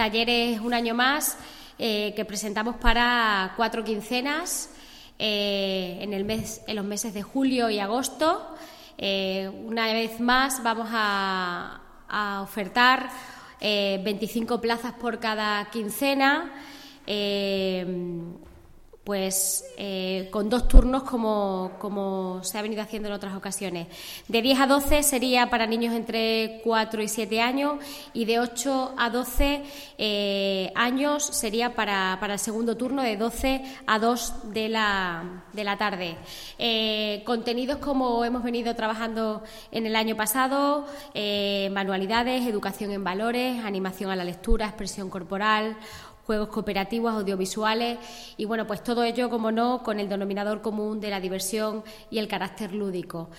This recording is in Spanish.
talleres un año más que presentamos para 4 quincenas en los meses de julio y agosto. Una vez más vamos a ofertar 25 plazas por cada quincena, con 2 turnos como se ha venido haciendo en otras ocasiones. De 10 a 12 sería para niños entre 4 y 7 años y de 8 a 12 años sería para el segundo turno de 12 a 2 de la tarde. Contenidos como hemos venido trabajando en el año pasado, manualidades, educación en valores, animación a la lectura, expresión corporal, juegos cooperativos, audiovisuales y, bueno, pues todo ello, como no, con el denominador común de la diversión y el carácter lúdico.